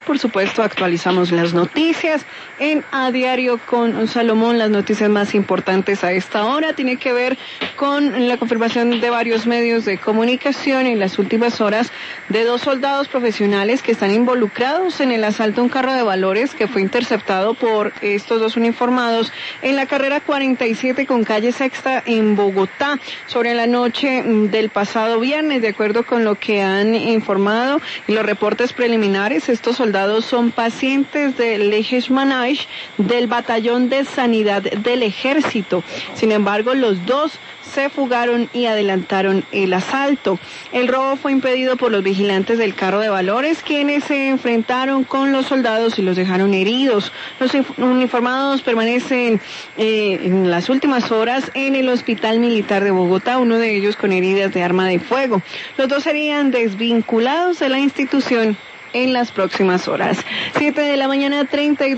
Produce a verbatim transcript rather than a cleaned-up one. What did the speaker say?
Por supuesto, actualizamos las noticias en A Diario con Salomón. Las noticias más importantes a esta hora tienen que ver con la confirmación de varios medios de comunicación en las últimas horas de dos soldados profesionales que están involucrados en el asalto a un carro de valores que fue interceptado por estos dos uniformados en la carrera cuarenta y siete con calle Sexta en Bogotá sobre la noche del pasado viernes. De acuerdo con lo que han informado y los reportes preliminares, estos soldados son pacientes del Leishmanaj del Batallón de Sanidad del Ejército. Sin embargo, los dos se fugaron y adelantaron el asalto. El robo fue impedido por los vigilantes del carro de valores, quienes se enfrentaron con los soldados y los dejaron heridos. Los uniformados permanecen eh, en las últimas horas en el Hospital Militar de Bogotá, uno de ellos con heridas de arma de fuego. Los dos serían desvinculados de la institución en las próximas horas. Siete de la mañana, treinta y dos